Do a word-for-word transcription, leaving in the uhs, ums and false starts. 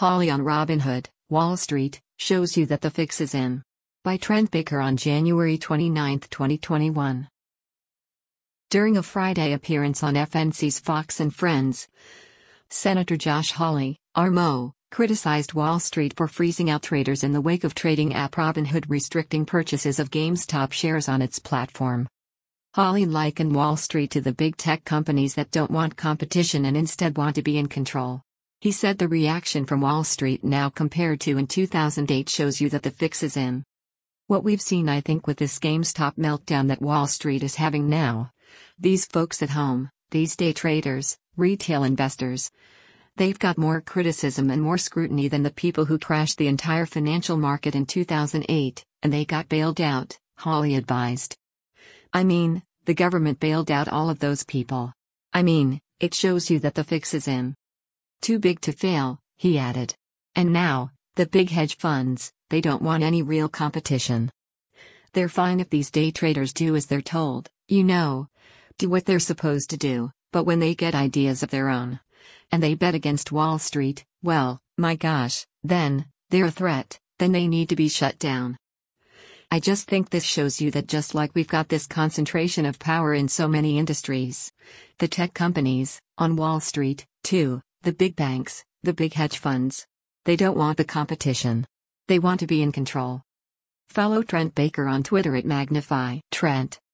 Hawley on Robinhood, Wall Street, shows you that the fix is in. By Trent Baker on January twenty-ninth, twenty twenty-one. During a Friday appearance on F N C's Fox and Friends, Senator Josh Hawley, R M O, criticized Wall Street for freezing out traders in the wake of trading app Robinhood restricting purchases of GameStop shares on its platform. Hawley likened Wall Street to the big tech companies that don't want competition and instead want to be in control. He said the reaction from Wall Street now compared to in two thousand eight shows you that the fix is in. What we've seen, I think, with this GameStop meltdown that Wall Street is having now, these folks at home, these day traders, retail investors, they've got more criticism and more scrutiny than the people who crashed the entire financial market in two thousand eight, and they got bailed out, Hawley advised. I mean, the government bailed out all of those people. I mean, it shows you that the fix is in. Too big to fail, he added. And now, the big hedge funds, they don't want any real competition. They're fine if these day traders do as they're told, you know, do what they're supposed to do, but when they get ideas of their own, and they bet against Wall Street, well, my gosh, then, they're a threat, then they need to be shut down. I just think this shows you that just like we've got this concentration of power in so many industries, the tech companies, on Wall Street, too, the big banks, the big hedge funds, they don't want the competition. They want to be in control. Follow Trent Baker on Twitter at Magnify Trent.